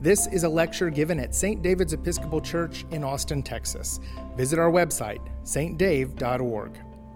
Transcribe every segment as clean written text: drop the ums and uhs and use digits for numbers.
This is a lecture given at St. David's Episcopal Church in Austin, Texas. Visit our website, stdave.org.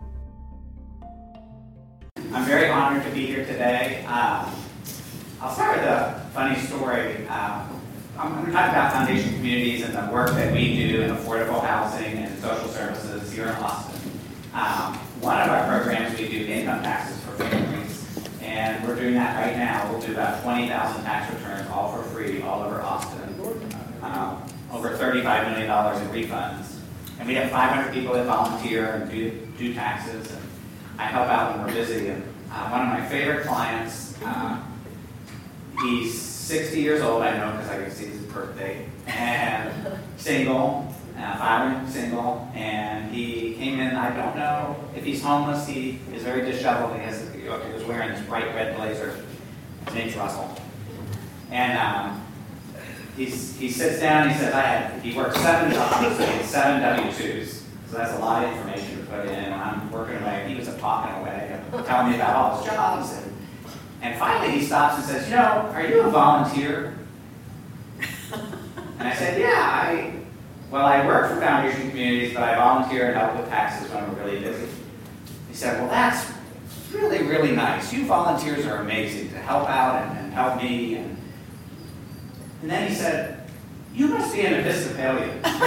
I'm very honored to be here today. I'll start with a funny story. I'm going to talk about Foundation Communities and the work that we do in affordable housing and social services here in Austin. One of our programs, we do income taxes for families, and we're doing that right now. We'll do about 20,000 tax returns, all for free, all over Austin. Over $35 million in refunds. And we have 500 people that volunteer and do taxes, and I help out when we're busy. And one of my favorite clients, he's 60 years old, I know because I can see his birthday, and single, filing single, and he came in. I don't know if he's homeless. He is very disheveled. He was wearing this bright red blazer. His name's Russell. And he sits down, he says, he worked 7 jobs, so he had 7 W-2s. So that's a lot of information to put in. I'm working away, he was talking away, telling me about all his jobs. And finally he stops and says, are you a volunteer? And I said, yeah, I work for Foundation Communities, but I volunteer and help with taxes when we're really busy. He said, well, that's really, really nice. You volunteers are amazing to help out and help me. And then he said, you must be an Episcopalian. And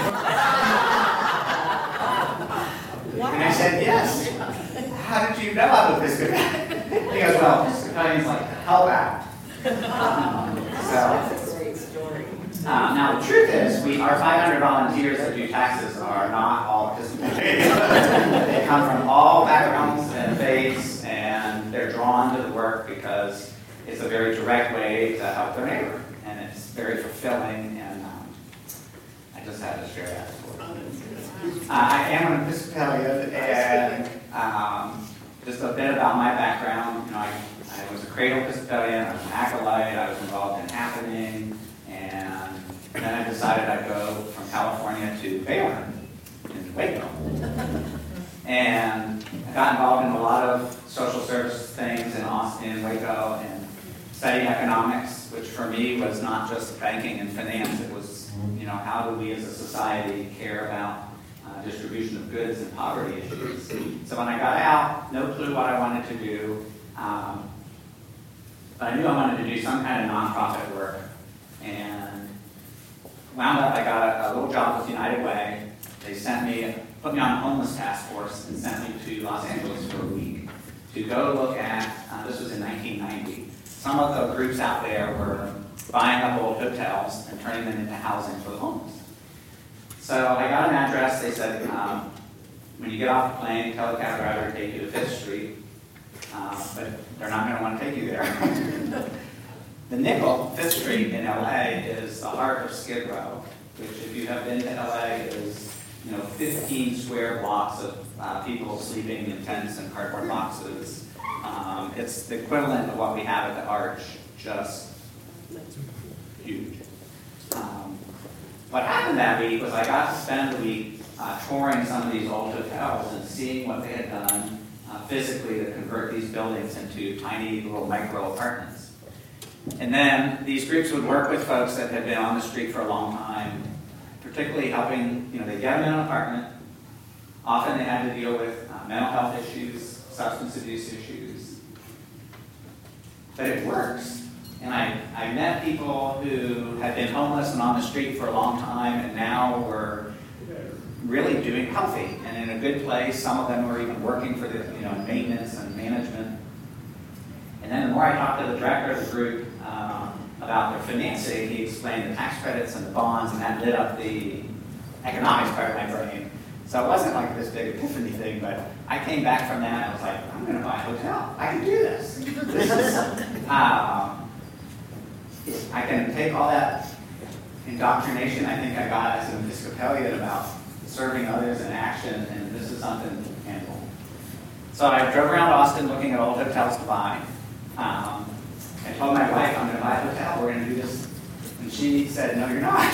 I said, yes. How did you know I'm Episcopalian? He goes, well, Episcopalians like to help out. That's a great story. Now the truth is, our 500 volunteers that do taxes are not all Episcopalians. They come from all backgrounds and faiths, and they're drawn to the work because it's a very direct way to help their neighbor. And it's very fulfilling, and I just had to share that. I am an Episcopalian, and just a bit about my background. I was a cradle Episcopalian, I was an acolyte, I was involved in happening, and then I decided I'd go from California to Baylor in Waco. And I got involved in a lot of social service things in Austin, Waco, and studied economics, which for me was not just banking and finance. It was, how do we as a society care about distribution of goods and poverty issues. So when I got out, no clue what I wanted to do, but I knew I wanted to do some kind of nonprofit work. And wound up, I got a little job with United Way. They put me on a homeless task force and sent me to Los Angeles for a week to go look at, this was in 1990, some of the groups out there were buying up old hotels and turning them into housing for the homeless. So I got an address. They said, when you get off the plane, tell the cab driver to take you to 5th Street, but they're not going to want to take you there. The Nickel, 5th Street in LA, is the heart of Skid Row, which if you have been to LA is 15 square blocks of people sleeping in tents and cardboard boxes. It's the equivalent of what we have at the Arch, just huge. What happened that week was I got to spend the week touring some of these old hotels and seeing what they had done physically to convert these buildings into tiny little micro apartments. And then these groups would work with folks that had been on the street for a long time, particularly helping, they get them in an apartment. Often they had to deal with mental health issues, substance abuse issues. But it works. And I met people who had been homeless and on the street for a long time and now were really doing healthy and in a good place. Some of them were even working for the maintenance and management. And then the more I talked to the director of the group about their financing, he explained the tax credits and the bonds, and that lit up the economics part of my brain. So it wasn't like this big epiphany thing, but I came back from that and I was like, I'm going to buy a hotel. I can do this. This is, I can take all that indoctrination I think I got as an Episcopalian about serving others in action, and this is something tangible. So I drove around Austin looking at old hotels to buy. I told my wife, I'm going to buy a hotel, we're going to do this. And she said, no, you're not.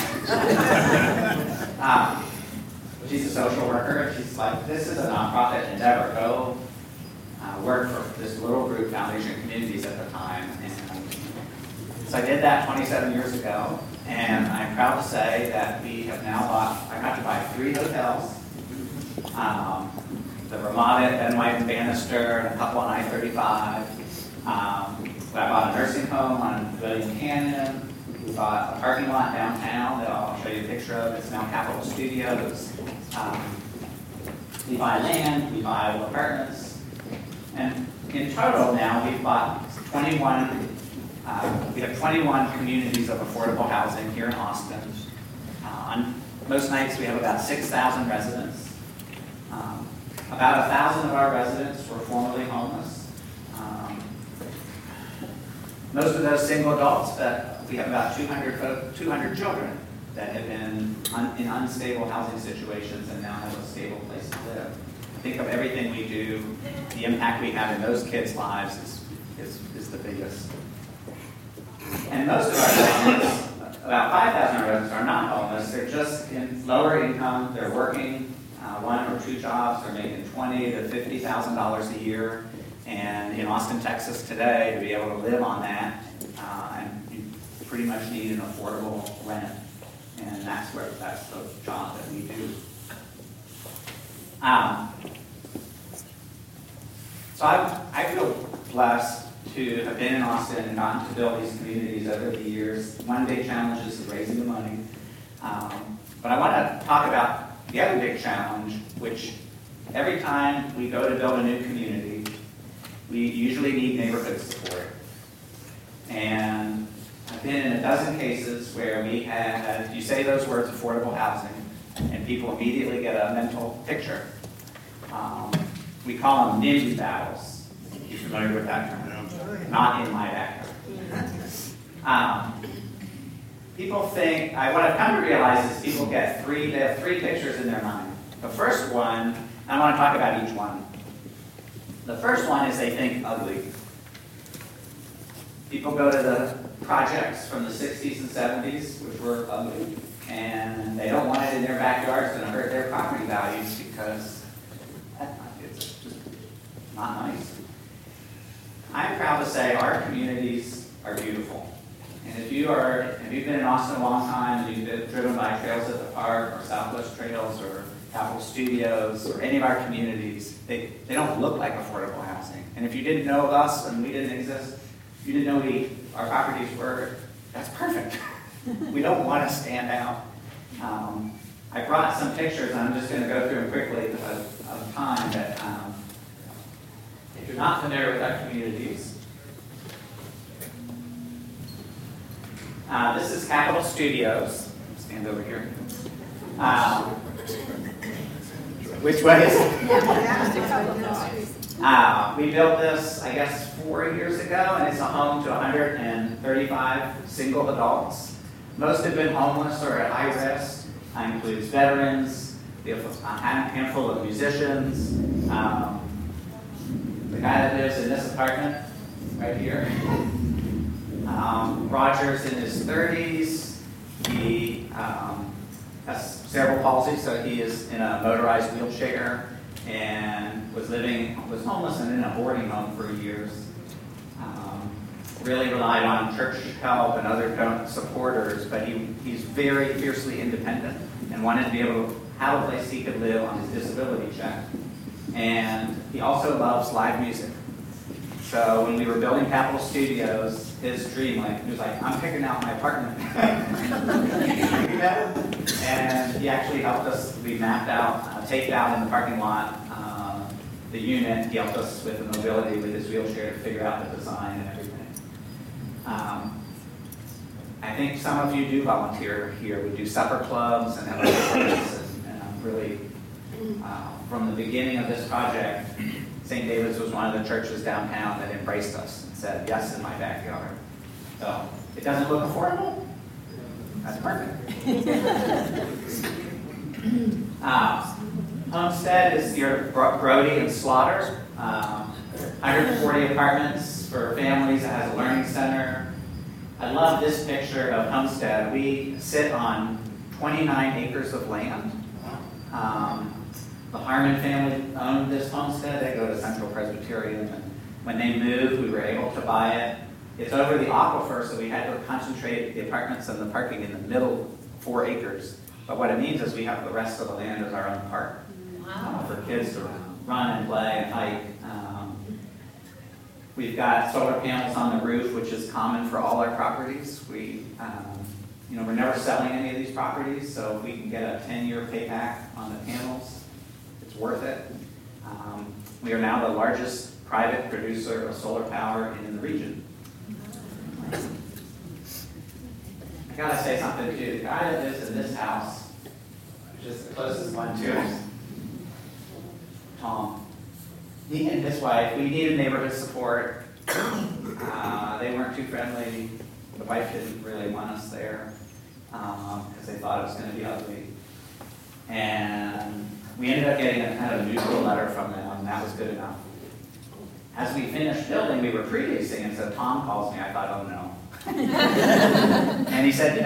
She's a social worker, and she's like, this is a nonprofit endeavor. Go work for this little group, Foundation Communities at the time. And so I did that 27 years ago. And I'm proud to say that we have now I got to buy 3 hotels. The Ramada at Ben White and Bannister, and a couple on I-35. I bought a nursing home on William Canyon. We bought a parking lot downtown that I'll show you a picture of. It's now Capitol Studios. We buy land, we buy apartments. And in total now, we've bought 21, we have 21 communities of affordable housing here in Austin. On most nights, we have about 6,000 residents. About 1,000 of our residents were formerly homeless. Most of those single adults, but we have about 200 children that have been in unstable housing situations and now have a stable place to live. Think of everything we do, the impact we have in those kids' lives is the biggest. And most of our residents, about 5,000 residents, are not homeless. They're just in lower income. They're working 1 or 2 jobs. They're making $20,000 to $50,000 a year. And in Austin, Texas today, to be able to live on that, and you pretty much need an affordable rent. And that's the job that we do. So I feel blessed to have been in Austin and gotten to build these communities over the years. One big challenge is raising the money. But I want to talk about the other big challenge, which every time we go to build a new community, we usually need neighborhood support. And I've been in a dozen cases where we had, you say those words, affordable housing, and people immediately get a mental picture. We call them NIMBY battles. You familiar with that term? Not in my backyard. People think, what I've come to realize is people they have 3 pictures in their mind. The first one, I want to talk about each one. The first one is they think ugly. People go to the projects from the 60s and 70s, which were ugly, and they don't want it in their backyard. It's going to hurt their property values because it's just not nice. I'm proud to say our communities are beautiful. And if you've been in Austin a long time and you've been driven by Trails at the Park or Southwest Trails or Capitol Studios or any of our communities, they don't look like affordable housing. And if you didn't know of us and we didn't exist, you didn't know our properties were, that's perfect. We don't want to stand out. I brought some pictures, and I'm just going to go through them quickly because of time. But if you're not familiar with our communities, this is Capitol Studios. Stand over here. Which way is it? We built this, I guess, 4 years ago, and it's a home to 135 single adults. Most have been homeless or at high risk. That includes veterans. We have a handful of musicians. The guy that lives in this apartment right here, Roger's in his 30s. He has cerebral palsy, so he is in a motorized wheelchair and was homeless and in a boarding home for years. Really relied on church help and other supporters, but he's very fiercely independent and wanted to be able to have a place he could live on his disability check. And he also loves live music. So when we were building Capitol Studios, his dream, he was like, I'm picking out my apartment. And he actually helped us. We mapped out, taped out in the parking lot, the unit. He helped us with the mobility with his wheelchair to figure out the design and everything. I think some of you do volunteer here. We do supper clubs and other things. And I'm really, from the beginning of this project, St. David's was one of the churches downtown that embraced us and said, yes, in my backyard. So, it doesn't look affordable? That's perfect. Homestead is your Brody and Slaughter. 140 apartments for families. It has a learning center. I love this picture of Homestead. We sit on 29 acres of land. The Harmon family owned this homestead. They go to Central Presbyterian. And when they moved, we were able to buy it. It's over the aquifer, so we had to concentrate the apartments and the parking in the middle 4 acres. But what it means is we have the rest of the land as our own park. Wow. For kids to run and play and hike. We've got solar panels on the roof, which is common for all our properties. We're never selling any of these properties, so if we can get a 10-year payback on the panels, it's worth it. We are now the largest private producer of solar power in the region. I gotta say something too. The guy that lives in this house, which is the closest one to us, Tom, he and his wife, we needed neighborhood support. They weren't too friendly. The wife didn't really want us there because they thought it was going to be ugly. And we ended up getting a kind of neutral letter from them, and that was good enough. As we finished building, we were pre-leasing, and so Tom calls me. I thought, oh no. And he said,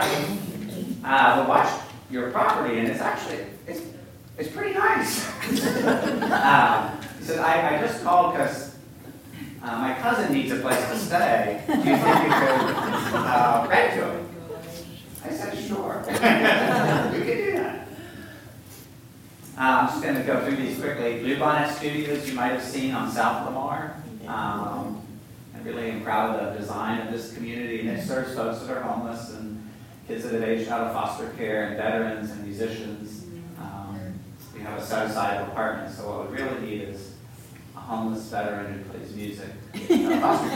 I watched your property, and it's actually, it's pretty nice. He said, I just called because my cousin needs a place to stay. Do you think you could rent to him? I said, sure. We can do that. I'm just going to go through these quickly. Bluebonnet Studios, you might have seen on South Lamar. I really am proud of the design of this community, and it serves folks that are homeless and kids that have aged out of foster care and veterans and musicians. We have a set-aside apartment, so what we really need is a homeless veteran who plays music. Foster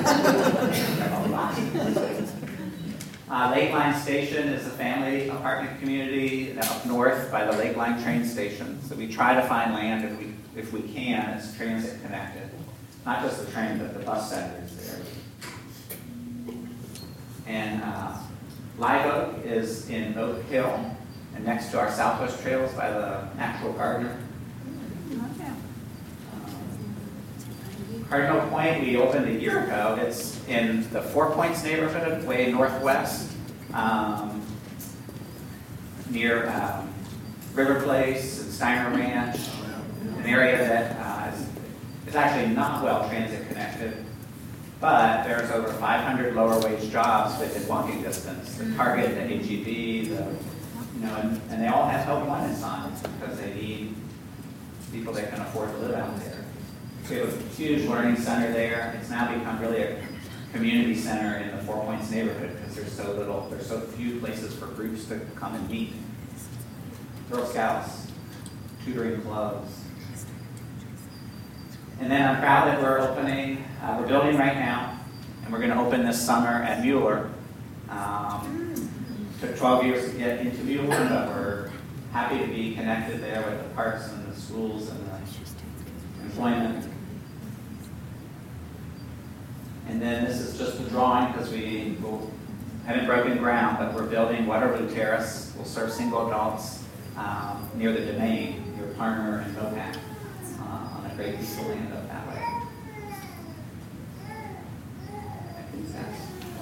care. Lakeline Station is a family apartment community up north by the Lakeline train station. So we try to find land if we can. It's transit connected. Not just the train, but the bus center is there. And Live Oak is in Oak Hill and next to our Southwest Trails by the Natural Garden. Cardinal Point, we opened a year ago. It's in the Four Points neighborhood, way northwest, near River Place and Steiner Ranch, an area that is actually not well transit connected, but there's over 500 lower wage jobs within walking distance. The Target, the H-E-B, and they all have Help Wanted signs because they need people that can afford to live out there. We have a huge learning center there. It's now become really a community center in the Four Points neighborhood because there's so few places for groups to come and meet. Girl Scouts, tutoring clubs. And then I'm proud that we're building right now, and we're going to open this summer at Mueller. Took 12 years to get into Mueller, but we're happy to be connected there with the parks and the schools and the employment. And then this is just a drawing because we haven't broken ground, but we're building Waterloo Terrace. We'll serve single adults near the Domain, near Parmer and Mopac, on a great piece of land up that way. I think that's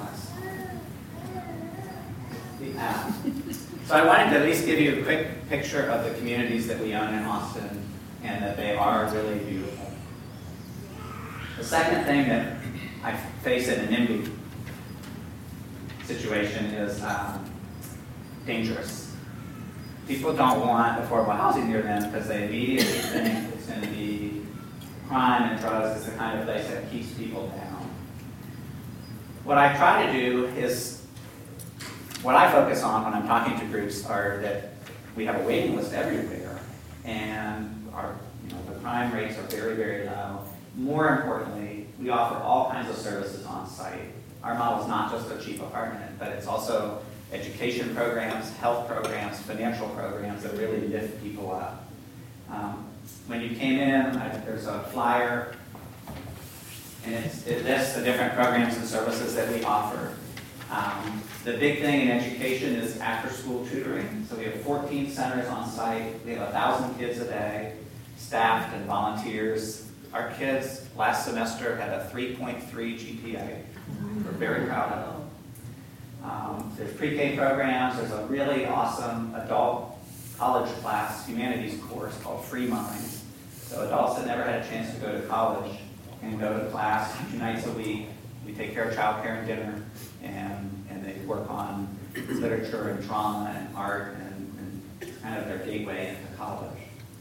the last. So I wanted to at least give you a quick picture of the communities that we own in Austin and that they are really beautiful. The second thing that I face in an NIMBY situation is dangerous. People don't want affordable housing near them because they immediately think it's going to be crime and drugs is the kind of place that keeps people down. What I try to do is, what I focus on when I'm talking to groups are that we have a waiting list everywhere, and the crime rates are very, very low. More importantly, we offer all kinds of services on site. Our model is not just a cheap apartment, but it's also education programs, health programs, financial programs that really lift people up. When you came in, there's a flyer, and it lists the different programs and services that we offer. The big thing in education is after-school tutoring. So we have 14 centers on site. We have 1,000 kids a day, staffed and volunteers. Our kids last semester had a 3.3 GPA. We're very proud of them. There's pre-K programs. There's a really awesome adult college class humanities course called Free Minds. So adults that never had a chance to go to college can go to class 2 nights a week We take care of childcare and dinner, and they work on literature and drama and art and kind of their gateway into college.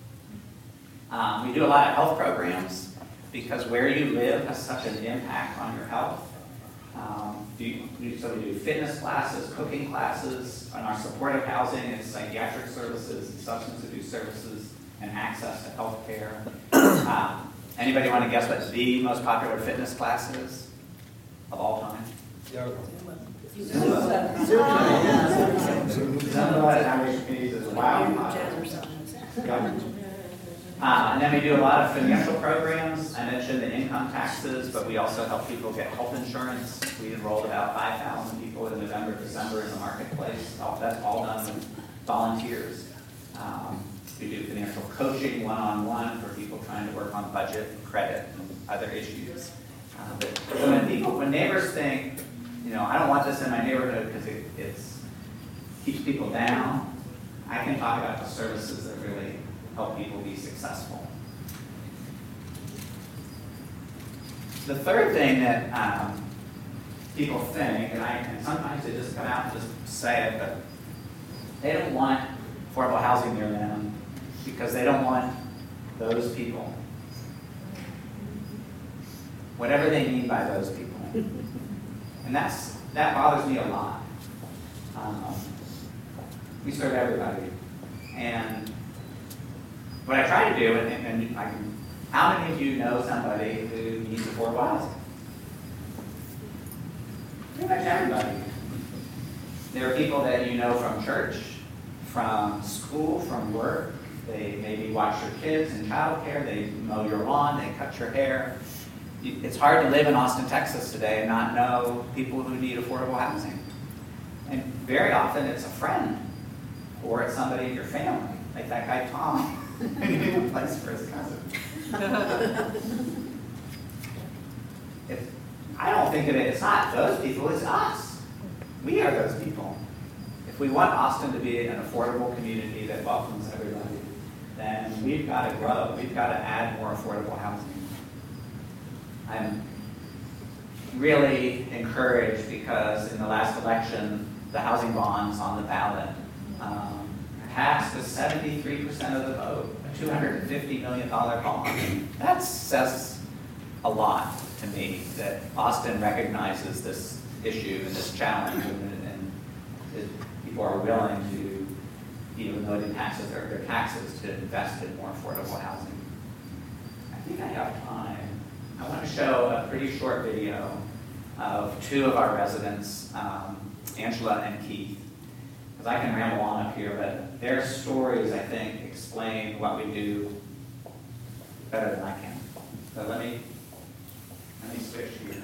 We do a lot of health programs because where you live has such an impact on your health. So we do fitness classes, cooking classes. On our supportive housing, it's psychiatric services, and substance abuse services, and access to health care. Anybody want to guess what the most popular fitness class is of all time? Zumba at Irish Communities is wildly popular. And then we do a lot of financial programs. I mentioned the income taxes, but we also help people get health insurance. We enrolled about 5,000 people in November, December in the marketplace. That's all done with volunteers. We do financial coaching one-on-one for people trying to work on budget, credit, and other issues. When neighbors think, I don't want this in my neighborhood because it keeps people down, I can talk about the services that really help people be successful. The third thing that people think, and sometimes they just come out and just say it, but they don't want affordable housing near them because they don't want those people. Whatever they mean by those people. And that bothers me a lot. We serve everybody. And what I try to do, how many of you know somebody who needs affordable housing? Pretty much everybody. There are people that you know from church, from school, from work. They maybe watch your kids in childcare. They mow your lawn. They cut your hair. It's hard to live in Austin, Texas today and not know people who need affordable housing. And very often it's a friend or it's somebody in your family, like that guy Tom. He needed a place for his cousin. I don't think it's not those people, it's us. We are those people. If we want Austin to be an affordable community that welcomes everybody, then we've got to grow. We've got to add more affordable housing. I'm really encouraged because in the last election, the housing bonds on the ballot passed with 73% of the vote, a $250 million bond. That says a lot to me that Austin recognizes this issue and this challenge, and people are willing to, even though it impacts their taxes, to invest in more affordable housing. I think I have time. I want to show a pretty short video of two of our residents, Angela and Keith, because I can ramble on up here, but their stories, I think, explain what we do better than I can. So let me switch here.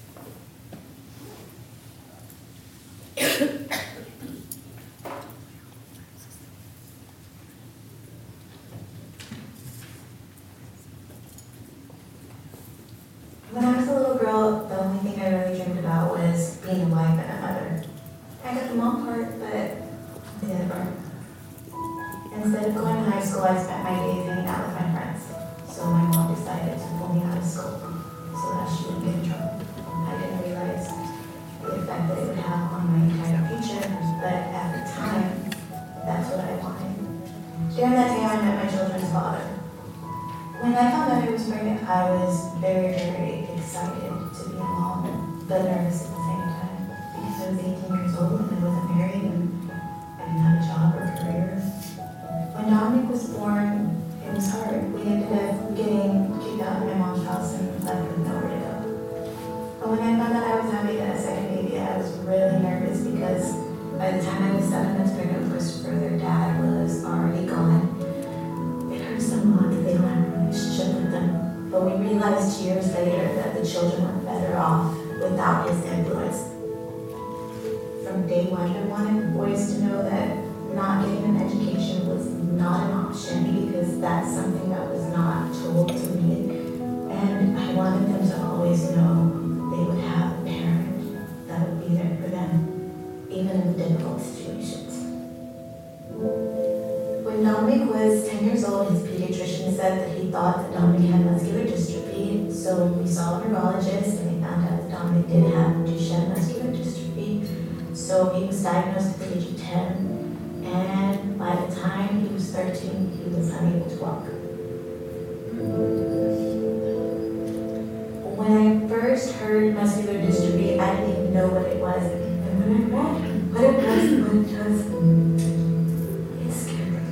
When I was a little girl, the only thing I really dreamed about was being a wife and a mother. I got the mom part, but the other part. Instead of going to high school, I spent my days hanging out with my friends. So my mom decided to pull me out of school so that she wouldn't get in trouble. I didn't realize the effect that it would have on my entire future, but at the time, that's what I wanted. During that time, I met my children's father. When I found out I was pregnant, I was very, very excited to be a mom, but nervous at the same time because I was 18 years old and I wasn't married and I didn't have a job or a career. When Dominic was born, it was hard. We ended up getting kicked out of my mom's house and left with nowhere to go. But when I found out I was having a second baby, I was really nervous because by the time I was 7 months pregnant with Christopher, their dad was already gone. It hurts them a lot that they don't have a relationship with them. But we realized years later that the children were better off without his influence. From day one, I wanted boys to know that not getting an education was not an option because that's something that was not told to me. And I wanted them to always know they would have a parent that would be there for them, even in difficult situations. When Dominic was 10 years old, his pediatrician said that he thought that Dominic had muscular dystrophy. So we saw a neurologist and we found out that Dominic the age of 10, and by the time he was 13, he was unable to walk. When I first heard muscular dystrophy, I didn't even know what it was. And when I read what it does, it scared me.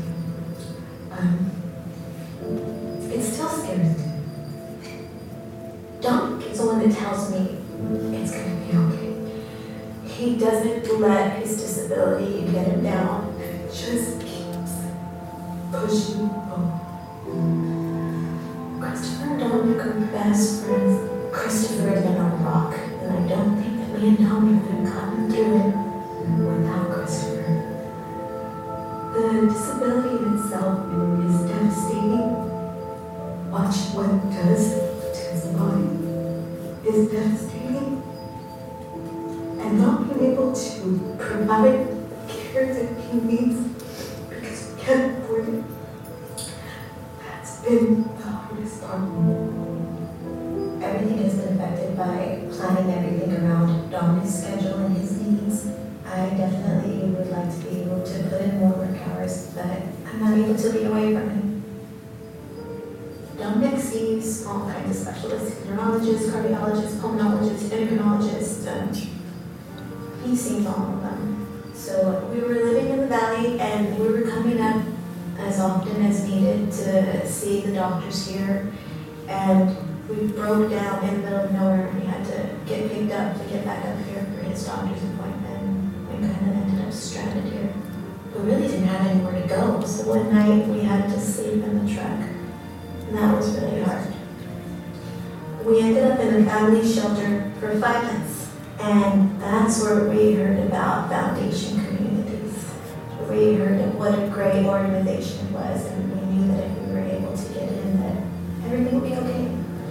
It still scares me. Dominic is the one that tells me it's going to be okay. He doesn't let his disability get him down. It just keeps pushing on. Christopher and Dominic are best friends. Christopher has been on a rock, and I don't think that me and Dominic would have gotten through it without Christopher. The disability in itself is devastating. Watching what it does to his body is devastating. And not being able to provide the care that he needs because we can't afford it, that's been the hardest part. Everything has been affected by planning everything around Dominic's schedule and his needs. I definitely would like to be able to put in more work hours, but I'm not able to be away from him. Dominic sees all kinds of specialists, neurologists, cardiologists, pulmonologists, endocrinologists. He sees all of them. So we were living in the valley, and we were coming up as often as needed to see the doctors here. And we broke down in the middle of nowhere, and we had to get picked up to get back up here for his doctor's appointment. We kind of ended up stranded here. We really didn't have anywhere to go, so one night we had to sleep in the truck, and that was really hard. We ended up in a family shelter for 5 months, and that's where we heard about Foundation Communities. We heard of what a great organization it was, and we knew that if we were able to get in, that everything would be okay.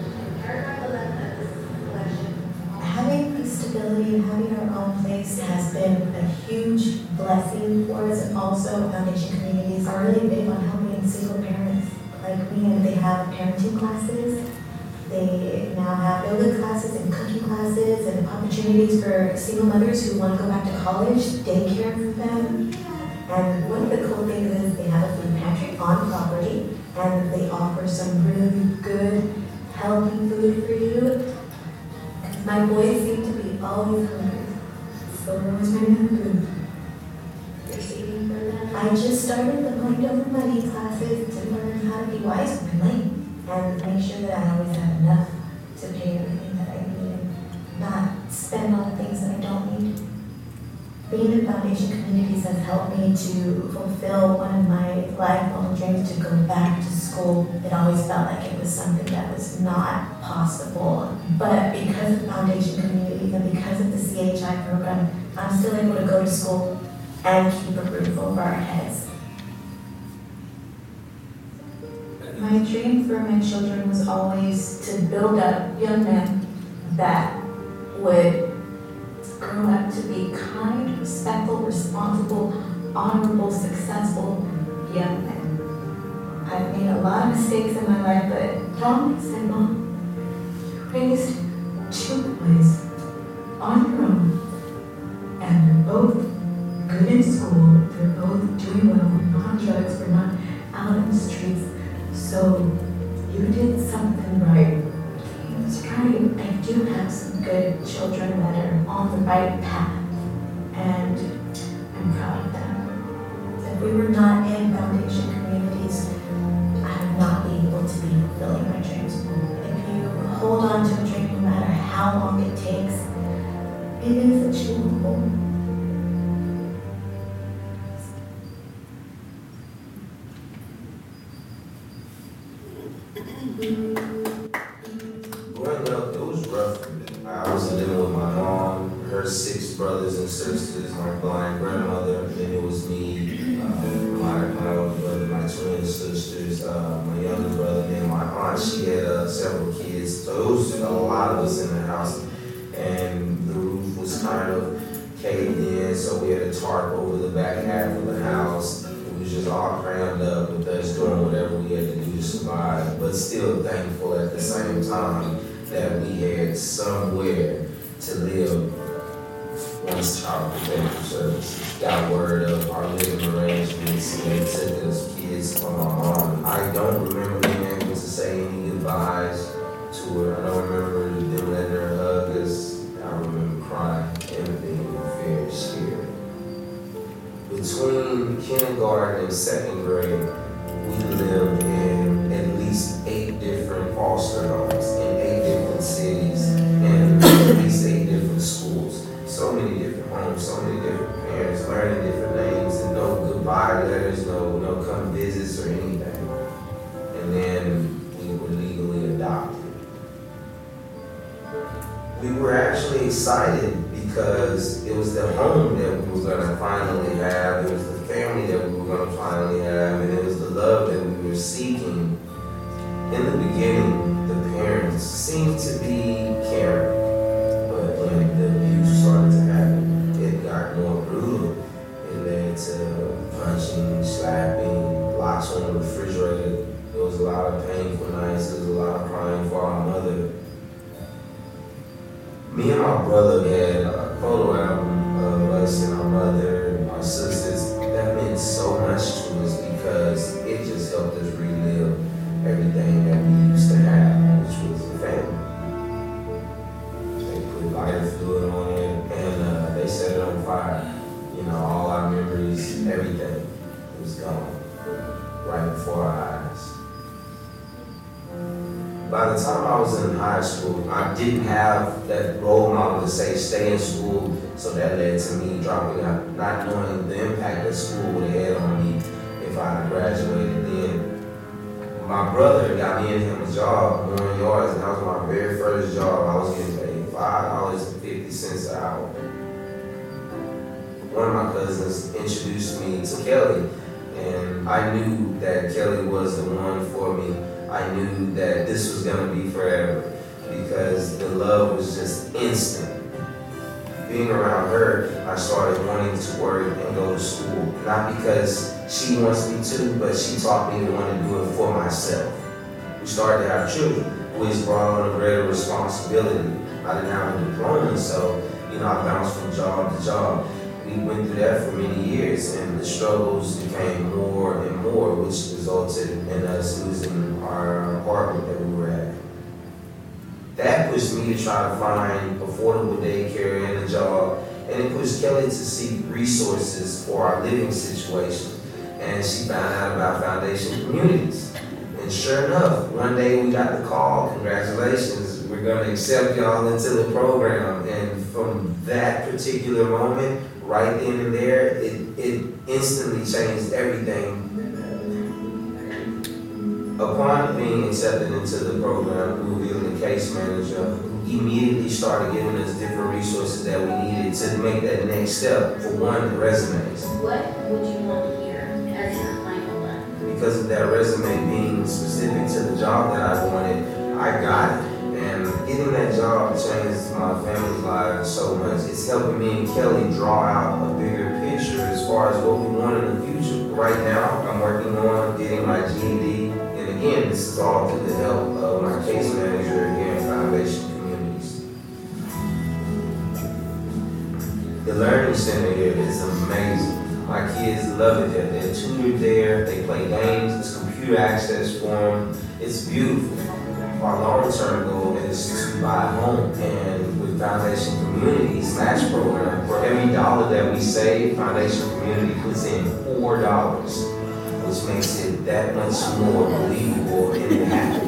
Having the stability and having our own place has been a huge blessing for us, and also Foundation Communities are really big on helping single parents like me, and they have parenting classes. They now have yoga classes and cooking classes and opportunities for single mothers who want to go back to college, daycare for them. And one of the cool things is they have a food pantry on property, and they offer some really good, healthy food for you. My boys seem to be always hungry, so we're always bringing them food. Receiving for them. I just started the Mind Over Money classes to learn how to be wise with my money and make sure that I always have enough to pay everything that I need and not spend on things that I don't need. Being in Foundation Communities has helped me to fulfill one of my lifelong dreams to go back to school. It always felt like it was something that was not possible. But because of Foundation Communities and because of the CHI program, I'm still able to go to school and keep a roof over our heads. My dream for my children was always to build up young men that would grow up to be kind, respectful, responsible, honorable, successful young men. I've made a lot of mistakes in my life, but Dominic said, Mom, you raised 2 boys on your own, and they're both good in school, they're both doing well, we're not on drugs, we're not out in the streets, so you did something right. He was right. I do have some good children that are on the right path, and I'm proud of them. If we were not in Foundation Communities, I would not be able to be fulfilling my dreams. If you hold on to a dream, no matter how long it takes, it is achievable. Growing up, it was rough for me. I was living with my mom, her 6 brothers and sisters, my blind grandmother, and then it was me, my older brother, my twin sisters, my younger brother, and then my aunt. She had several kids, so it was a lot of us in the house, and the roof was kind of caved in, so we had a tarp over the back half of the house. It was just all crammed up with us doing whatever we had to do to survive, but still thankful at the same time that we had somewhere to live. Women's Child Protective Services. Got word of our living arrangements, and they took us kids from our mom. I don't remember being able to say any goodbyes to her. I don't remember them letting her hug us. I remember crying and being very scared. Between kindergarten and second grade, we lived in at least 8 different foster homes in 8 different cities and at least 8 different schools. So many different homes, so many different parents, learning different names, and no goodbye letters, no come visits or anything. And then we were legally adopted. We were actually excited because it was the home that we were going to finally have, it was the family that we were going to finally have, and it was the love that we were seeking. In the beginning, the parents seemed to be caring, but when the abuse started to happen, it got more brutal. It led to punching, slapping, locks on the refrigerator. There was a lot of painful nights, there was a lot of crying for our mother. Me and my brother had a photo album of us and our mother and our sisters. That meant so much to us because it just helped us relive everything that we used to have, which was a family. They put lighter fluid on it and they set it on fire. You know, all our memories, everything was gone right before our eyes. By the time I was in high school, I didn't have that role model to say stay in school, so that led to me dropping out, not knowing the impact that school would have had on me if I had graduated then. My brother got me and him a job mowing yards, and that was my very first job. I was getting paid $5.50 an hour. One of my cousins introduced me to Kelly, and I knew that Kelly was the one for me. I knew that this was going to be forever because the love was just instant. Being around her, I started wanting to work and go to school. Not because she wants me to, but she taught me to want to do it for myself. We started to have children, which brought on a greater responsibility. I didn't have a diploma, so I bounced from job to job. We went through that for many years, and the struggles became more and more, which resulted in us losing our apartment that we were at. That pushed me to try to find affordable daycare and a job, and it pushed Kelly to seek resources for our living situation. And she found out about Foundation Communities. And sure enough, one day we got the call, congratulations, we're going to accept y'all into the program. And from that particular moment, right then and there, it instantly changed everything. Upon being accepted into the program, we were given a case manager who immediately started giving us different resources that we needed to make that next step. For one, the resumes. What would you want to hear as your final one? Because of that resume being specific to the job that I wanted, I got it. And getting that job changed my family's lives so much. It's helping me and Kelly draw out a bigger picture as far as what we want in the future. Right now, I'm working on getting my GED. And again, this is all through the help of my case manager here in Foundation Communities. The Learning Center here is amazing. My kids love it there. They're tutored there. They play games. There's computer access for them. It's beautiful. Our long-term goal is to buy a home, and with Foundation Communities Match Program, for every $1 that we save, Foundation Community puts in $4, which makes it that much more believable and happy.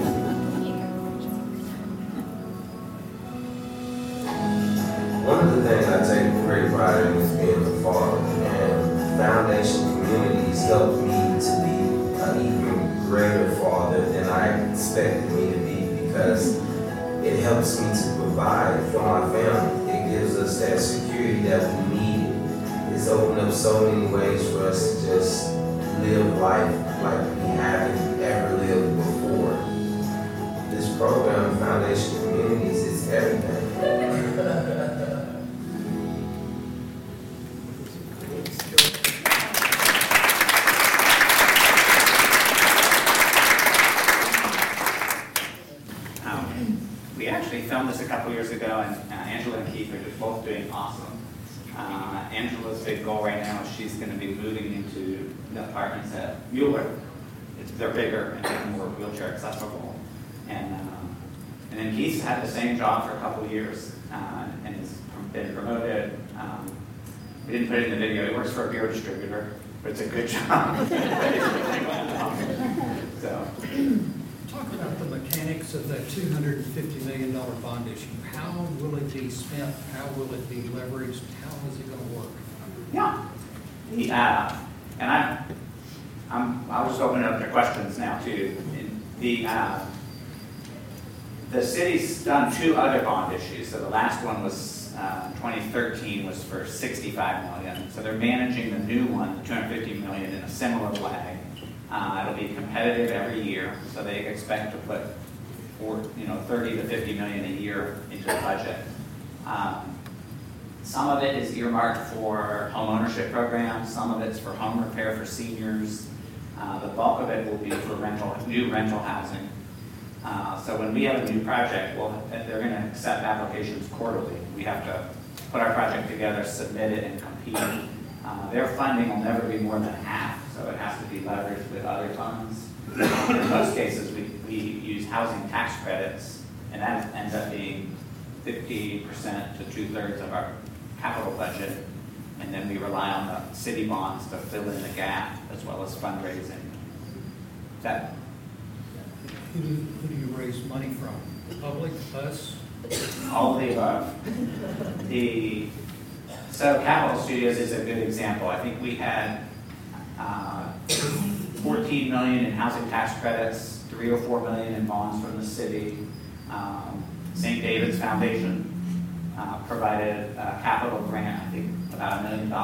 One of the things I take great pride in is being a father, and Foundation Communities helped me to be an even greater father than I expected me to be. Because it helps me to provide for my family. It gives us that security that we need. It's opened up so many ways for us to just live life like we haven't ever lived before. This program, Foundation Communities, is everything. We actually filmed this a couple years ago, and Angela and Keith are just both doing awesome. Angela's big goal right now is she's going to be moving into the apartments at Mueller. They're bigger and more wheelchair accessible. And then Keith's had the same job for a couple of years and has been promoted. We didn't put it in the video. He works for a beer distributor, but it's a good job. So. Talk about the mechanics of that $250 million bond issue. How will it be spent? How will it be leveraged? How is it going to work? Yeah. And I'll just open it up to questions now too. The city's done 2 other bond issues. So the last one was 2013 was for $65 million. So they're managing the new one, the $250 million, in a similar way. It'll be competitive every year, so they expect to put $30 to $50 million a year into the budget. Some of it is earmarked for home ownership programs. Some of it's for home repair for seniors. The bulk of it will be for new rental housing. So when we have a new project, they're going to accept applications quarterly. We have to put our project together, submit it, and compete. Their funding will never be more than half, so it has to be leveraged with other funds. In most cases, we use housing tax credits, and that ends up being 50% to 2/3 of our capital budget, and then we rely on the city bonds to fill in the gap, as well as fundraising. Who do you raise money from? The public, us? All of the above. So Capital Studios is a good example. I think we had $14 million in housing tax credits, $3 or $4 million in bonds from the city. St. David's Foundation provided a capital grant, I think about $1 million.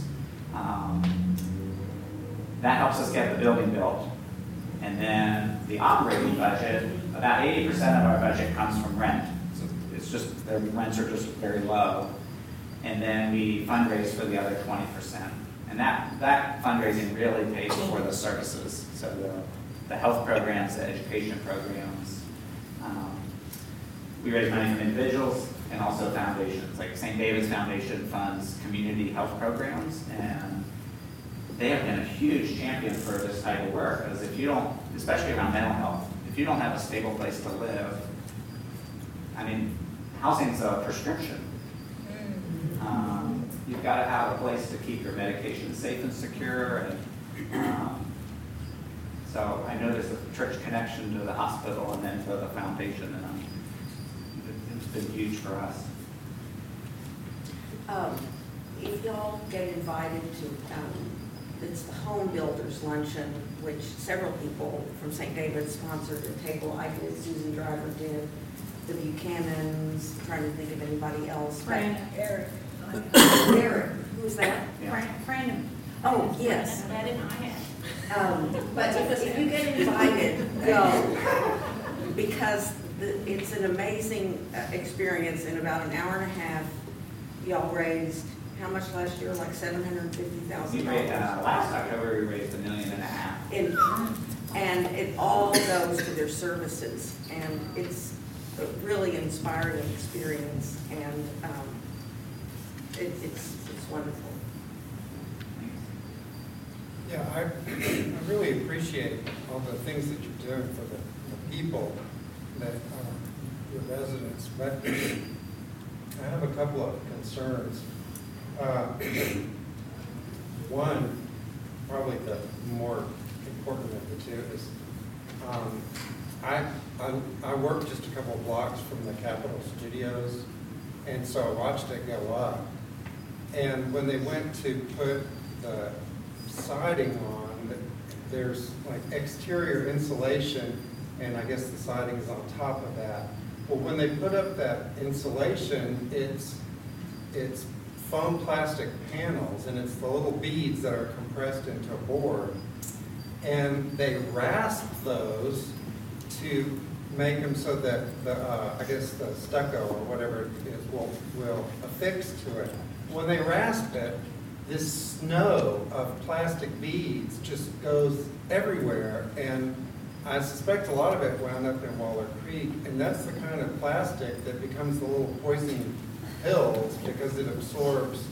That helps us get the building built. And then the operating budget, about 80% of our budget comes from rent. So it's just, the rents are just very low. And then we fundraise for the other 20%. And that fundraising really pays for the services. So the health programs, the education programs. We raise money from individuals and also foundations. Like St. David's Foundation funds community health programs, and they have been a huge champion for this type of work, because if you don't, especially around mental health, if you don't have a stable place to live, I mean, housing's a prescription. You've got to have a place to keep your medication safe and secure, and so I know there's a church connection to the hospital and then to the foundation, and it's been huge for us. If y'all get invited to, it's the Home Builders Luncheon, which several people from St. David sponsored a table. I did, Susan Driver did, the Buchanans, I'm trying to think of anybody else. Eric. Eric, who's that? Yeah. Fran. Oh, yes. That didn't I have. But if you get invited, go, because it's an amazing experience. In about an hour and a half, y'all raised, how much last year? Like $750,000. Last October, we raised $1.5 million. And it all goes to their services, and it's a really inspiring experience, and it's wonderful. Yeah, I really appreciate all the things that you're doing for the people that your residents, but I have a couple of concerns. One, probably the more important of the two, is I work just a couple of blocks from the Capitol Studios, and so I watched it go up. And when they went to put the siding on, there's like exterior insulation, and I guess the siding is on top of that. Well, when they put up that insulation, it's foam plastic panels, and it's the little beads that are compressed into a board. And they rasp those to make them so that I guess the stucco or whatever it is will affix to it. When they rasp it, this snow of plastic beads just goes everywhere, and I suspect a lot of it wound up in Waller Creek, and that's the kind of plastic that becomes the little poison pills because it absorbs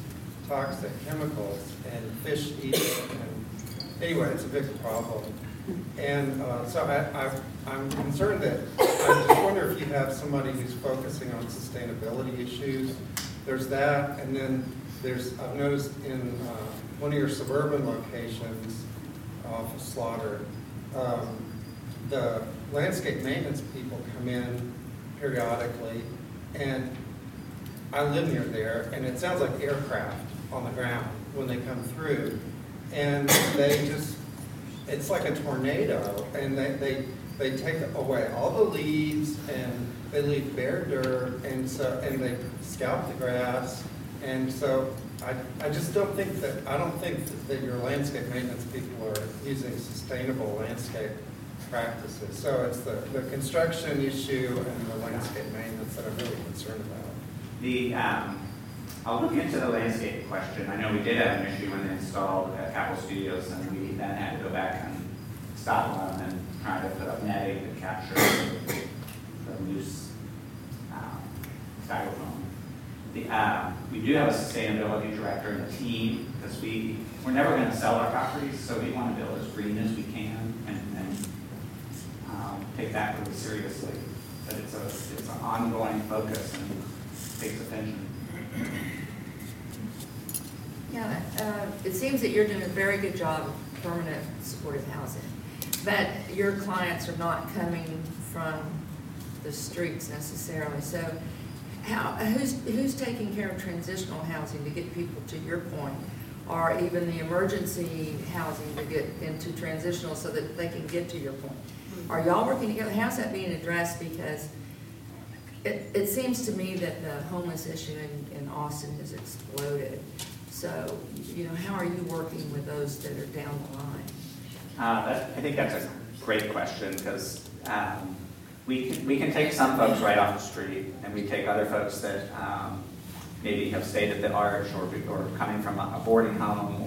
toxic chemicals, and fish eat it. And anyway, it's a big problem. And so I'm concerned that, I just wonder if you have somebody who's focusing on sustainability issues. There's that, and then I've noticed in one of your suburban locations off of Slaughter, the landscape maintenance people come in periodically, and I live near there, and it sounds like aircraft on the ground when they come through. And it's like a tornado, and they take away all the leaves, and they leave bare dirt, and they scalp the grass. And so I just don't think that your landscape maintenance people are using sustainable landscape practices. So it's the construction issue and the landscape maintenance that I'm really concerned about. I'll look into the landscape question. I know we did have an issue when they installed at Capitol Studios, and we then had to go back and stop them and try to put up netting to capture the loose styrofoam. We do have a sustainability director in the team, because we're never going to sell our properties, so we want to build as green as we can and take that really seriously. But it's an ongoing focus and takes attention. Yeah, it seems that you're doing a very good job of permanent supportive housing, but your clients are not coming from the streets necessarily. So who's taking care of transitional housing to get people, to your point, or even the emergency housing to get into transitional so that they can get to your point? Are y'all working together? How's that being addressed? Because it seems to me that the homeless issue in Austin has exploded. So, how are you working with those that are down the line? I think that's a great question, because we can take some folks right off the street, and we take other folks that maybe have stayed at the Arch or coming from a boarding home,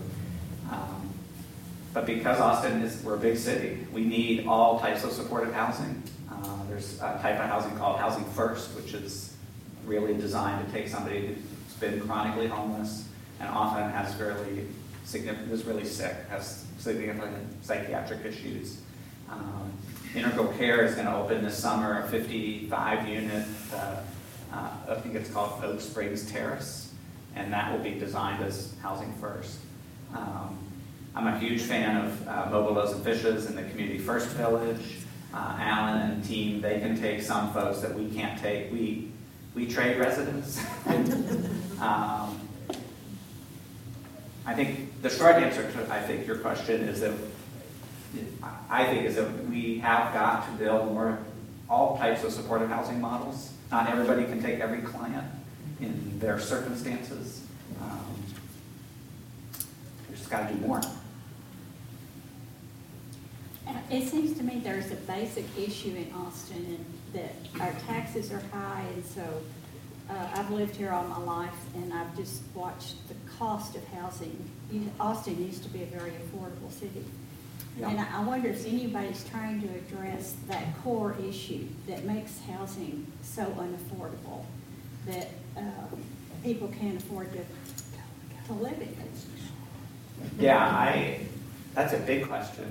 but because we're a big city, we need all types of supportive housing. There's a type of housing called Housing First, which is really designed to take somebody who's been chronically homeless and often is really sick, has significant psychiatric issues. Integral Care is going to open this summer a 55-unit, I think it's called Oak Springs Terrace, and that will be designed as Housing First. I'm a huge fan of Mobile Loaves and Fishes and the Community First Village. Alan and team, they can take some folks that we can't take. We trade residents. I think the short answer to your question is that we have got to build all types of supportive housing models. Not everybody can take every client in their circumstances. We just got to do more. It seems to me there's a basic issue in Austin, and that our taxes are high, and so I've lived here all my life, and I've just watched the cost of housing. Austin used to be a very affordable city. Yeah. And I wonder if anybody's trying to address that core issue that makes housing so unaffordable that people can't afford to live in it. Yeah, that's a big question.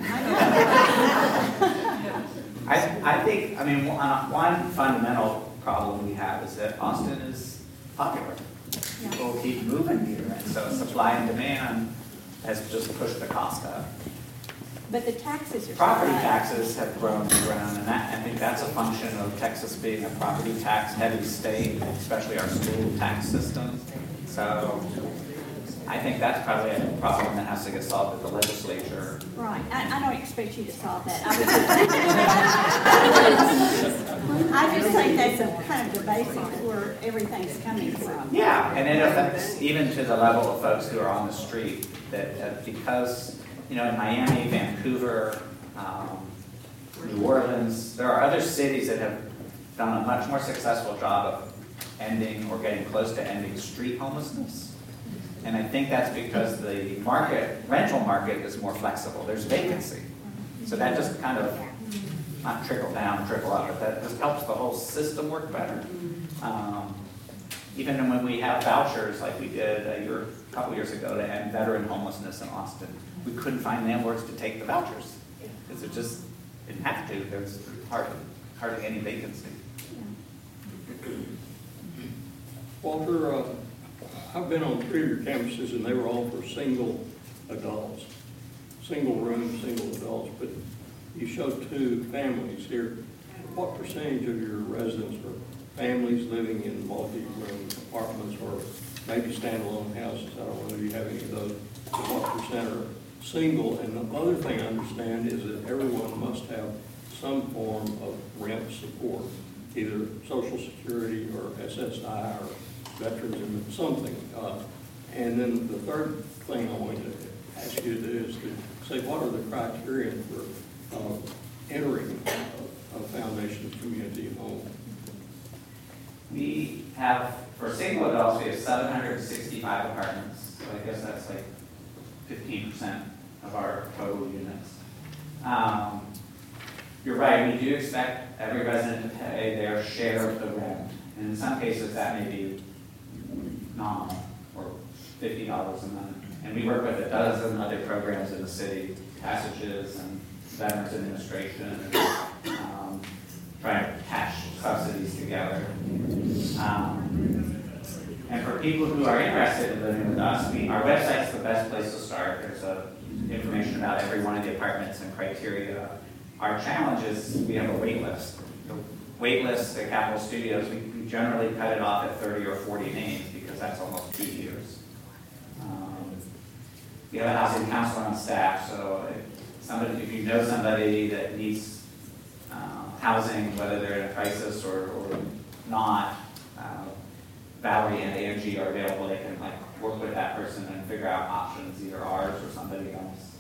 I think, one fundamental problem we have is that Austin is popular. People keep moving here, and so supply and demand has just pushed the cost up. But the taxes are property taxes have grown and grown, and I think that's a function of Texas being a property tax heavy state, especially our school tax system. So I think that's probably a problem that has to get solved at the legislature. Right. I don't expect you to solve that. I just think that's a kind of the basics where everything's coming from. Yeah, and it affects even to the level of folks who are on the street, that because, in Miami, Vancouver, New Orleans, there are other cities that have done a much more successful job of ending or getting close to ending street homelessness. And I think that's because the rental market is more flexible. There's vacancy. So that just kind of, not trickle down, trickle up, but that just helps the whole system work better. even when we have vouchers like we did a couple years ago to end veteran homelessness in Austin, we couldn't find landlords to take the vouchers because it just didn't have to. There's hardly any vacancy. Walter, I've been on 3 of your campuses and they were all for single adults, single room, single adults, but you showed 2 families here. What percentage of your residents are families living in multi-room apartments or maybe standalone houses? I don't know if you have any of those. What percent are single? And the other thing I understand is that everyone must have some form of rent support, either Social Security or SSI or veterans and something. And then the third thing I wanted to ask you to do is to say, what are the criteria for entering a foundation community home? We have, for single adults, we have 765 apartments. So I guess that's like 15% of our total units. You're right, we do expect every resident to pay their share of the rent. And in some cases, that may be nominal, or $50 a month. And we work with a dozen other programs in the city, Passages and Veterans Administration, and trying to patch subsidies together. And for people who are interested in living with us, our website's the best place to start. There's information about every one of the apartments and criteria. Our challenge is we have a wait list. The wait list at Capitol Studios, we generally cut it off at 30 or 40 names because that's almost 2 years. We have a housing counselor on staff, so if you know somebody that needs housing, whether they're in a crisis or not, Valerie and Angie are available. They can work with that person and figure out options, either ours or somebody else.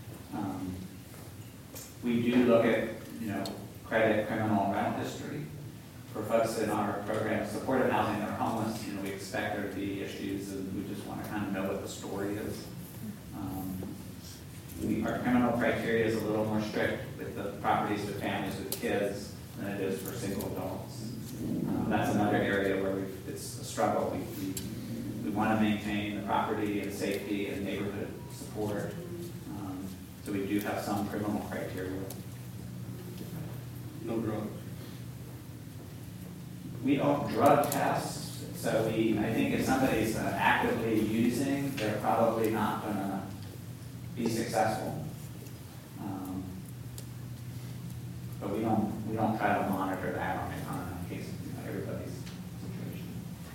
We do look at credit, criminal, and rental history. For folks in our program, supportive housing that are homeless, we expect there to be issues, and we just want to kind of know what the story is. Our criminal criteria is a little more strict with the properties with families with kids than it is for single adults. That's another area where it's a struggle. We want to maintain the property and safety and neighborhood support. So we do have some criminal criteria. No drugs. We don't drug test, so I think if somebody's actively using, they're probably not going to be successful. But we don't try to monitor that on a case of everybody's situation.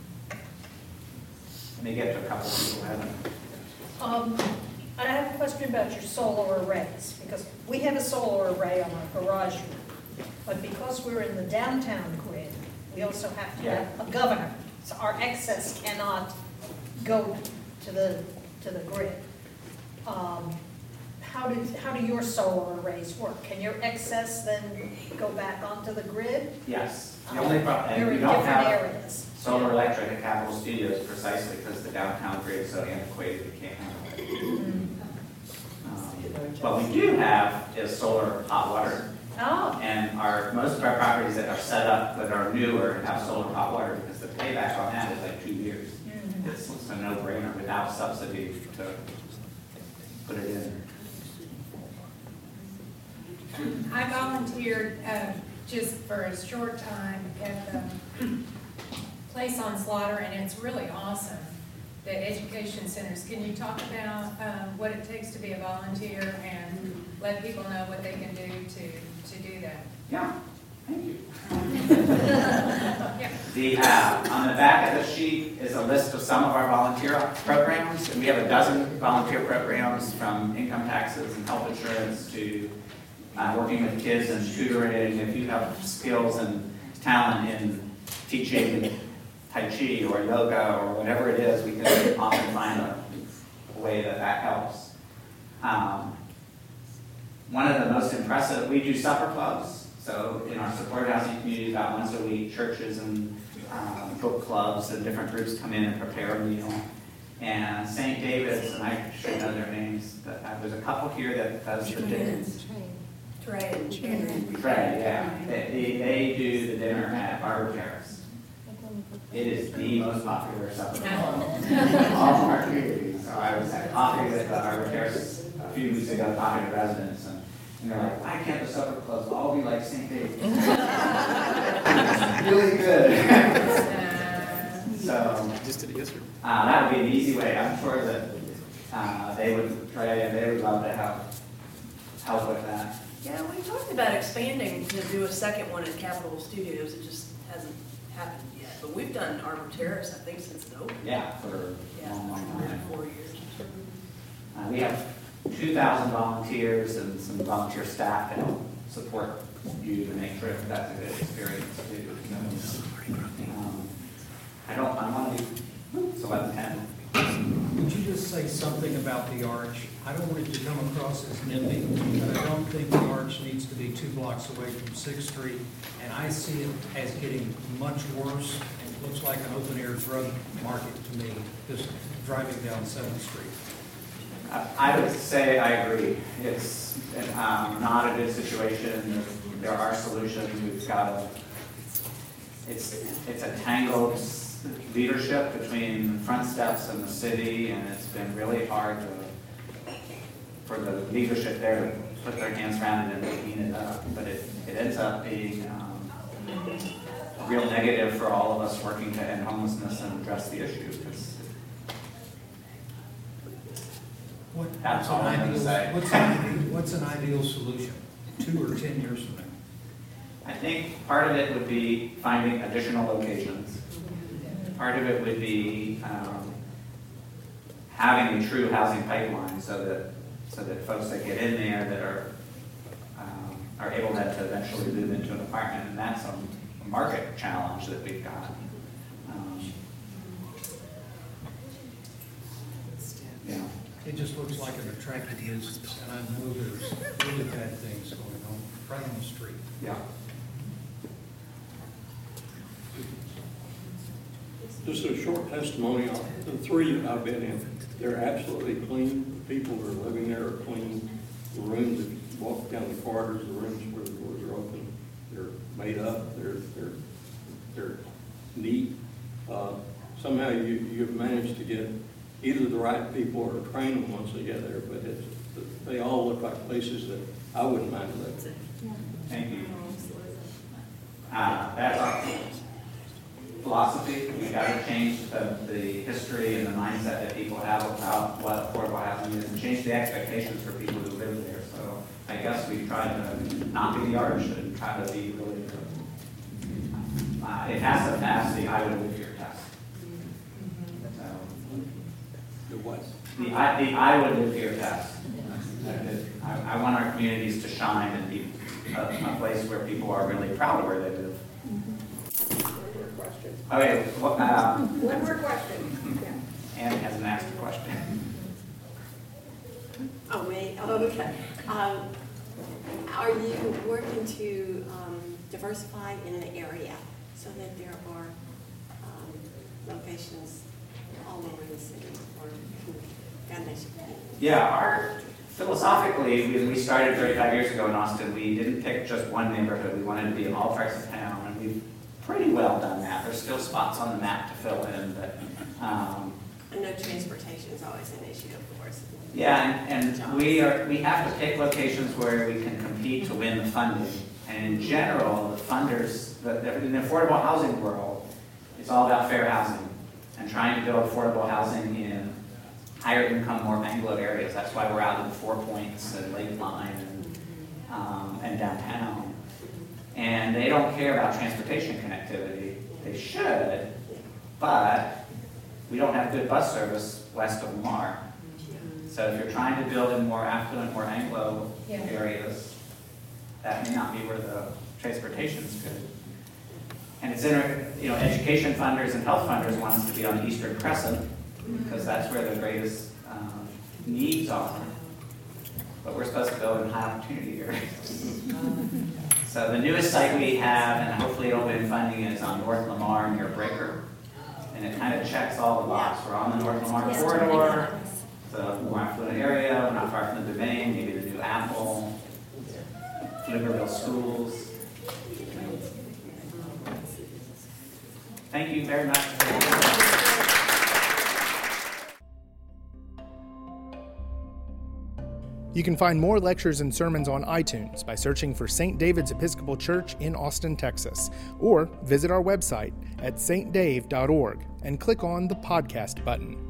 Let me get to a couple people who haven't. I have a question about your solar arrays, because we have a solar array on our garage roof, but because we're in the downtown grid, we also have to have a governor, so our excess cannot go to the grid. How do your solar arrays work? Can your excess then go back onto the grid? Yes. The only problem, and They're we in don't different have areas. solar electric at Capitol Studios precisely because the downtown grid is so antiquated we can't handle it. What we do have is solar hot water. Oh. And most of our properties that are set up that are newer have solar hot water because the payback on that is like 2 years. Mm-hmm. It's a no-brainer without subsidy to put it in. I volunteered just for a short time at the place on Slaughter, and it's really awesome, the education centers. Can you talk about what it takes to be a volunteer and let people know what they can do to do that? Yeah, thank you. Yeah. On the back of the sheet is a list of some of our volunteer programs, and we have a dozen volunteer programs from income taxes and health insurance to working with kids and tutoring. If you have skills and talent in teaching Tai Chi or yoga or whatever it is, we can often find a way that helps. One of the most impressive, we do supper clubs. So in our supported housing community, about once a week, churches and book clubs and different groups come in and prepare a meal. And St. David's, and I should know their names, but there's a couple here that does the dinner. Trey, yeah. They do the dinner at Barber Terrace. It is the most popular supplement in all of our communities. So I was at coffee with Arbor Terrace a few weeks ago, talking to residents, and they're like, why can't the supper clubs all be like St. David's? It's really good. So, that would be an easy way. I'm sure that they would pray and they would love to help with that. Yeah, we talked about expanding to do a second one at Capitol Studios. It just hasn't happened yet. But we've done Arbor Terrace, I think, since it opened. Yeah, for a long, long time. 4 years. We have 2,000 volunteers and some volunteer staff to help support you to make sure that's a good experience too. I want to be, so I'm 10. Would you just say something about the arch? I don't want it to come across as NIMBY, but I don't think the arch needs to be 2 blocks away from 6th Street. And I see it as getting much worse. It looks like an open-air drug market to me, just driving down 7th Street. I would say I agree. It's not a good situation. There are solutions. We've got it's a tangled leadership between the front steps and the city, and it's been really hard for the leadership there to put their hands around it and clean it up. But it ends up being a real negative for all of us working to end homelessness and address the issue. That's all I'm going to say. What's an ideal solution, 2 or 10 years from now? I think part of it would be finding additional locations. Part of it would be having a true housing pipeline so that folks that get in there that are able then to eventually move into an apartment, and that's a market challenge that we've got. Yeah. It just looks like an attractive business, and I know there's really bad things going on right on the street. Yeah. Just a short testimony on the 3 that I've been in. They're absolutely clean. The people who are living there are clean. The rooms, if you walk down the corridors, the rooms where the doors are open, they're made up. They're neat. Somehow you've managed to get either the right people or to train them once they get there, but they all look like places that I wouldn't mind living. Thank you. That's our philosophy. We've got to change the history and the mindset that people have about what affordable housing is and change the expectations for people who live there. So I guess we try to not be the arch and try to be really good. It has to pass the I would live here test. The what? The I would live here test. I want our communities to shine and be a place where people are really proud of where they live. Okay, One more question. Anne hasn't asked a question. Oh, me? Oh, okay. Are you working to diversify in an area so that there are locations all over the city or foundation? Yeah, philosophically, when we started 35 years ago in Austin, we didn't pick just one neighborhood. We wanted to be in all parts of town, and we've pretty well done that. There's still spots on the map to fill in, but I know transportation is always an issue, of course. yeah, and we have to pick locations where we can compete to win the funding. And in general, the funders, in the affordable housing world, it's all about fair housing and trying to build affordable housing in higher income, more Anglo areas. That's why we're out in the 4 Points and Lakeline and downtown. And they don't care about transportation connectivity. They should, but we don't have good bus service west of Lamar. So if you're trying to build in more affluent, more Anglo areas, that may not be where the transportation is good. And it's education funders and health funders want us to be on the Eastern Crescent because that's where the greatest needs are. But we're supposed to build in high opportunity areas. So the newest site we have, and hopefully it'll win funding, is on North Lamar near Breaker. And it kind of checks all the boxes. We're on the North Lamar corridor. It's a more affluent area. We're not far from the Domain, maybe the new Apple, Pflugerville schools. Thank you very much. You can find more lectures and sermons on iTunes by searching for St. David's Episcopal Church in Austin, Texas, or visit our website at stdave.org and click on the podcast button.